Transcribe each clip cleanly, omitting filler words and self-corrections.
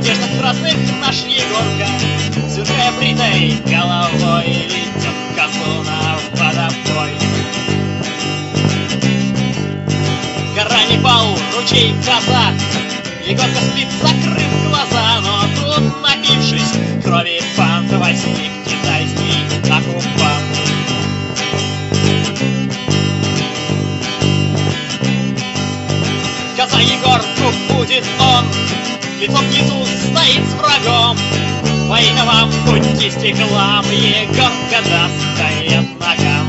одеждах красных наш Егорка, сверкая бритой головой, ведет козу на водопой. Гора Непал, ручей, коза, Егорка спит, закрыв глаза, но тут, напившись крови, пант возник китайский оккупант. Коза Егорку будет он, лицом внизу стоит с врагом. Во имя вам будьте стеклам, Егорка достает ногам.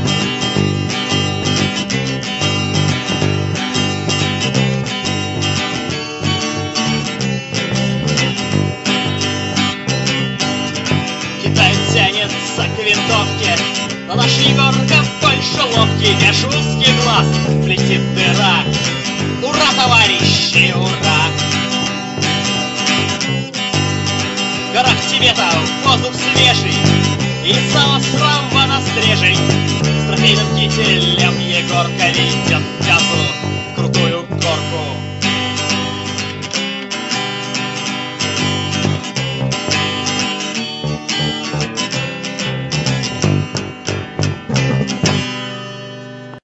Китаец тянется к винтовке, но наш Егорка больше ловкий. Меж узких глаз блестит дыра. Ура, товарищи, ура! В горах Тибета воздух свежий, из-за острова настрежей с трофейным кителем Егорка ведет козу в крутую горку.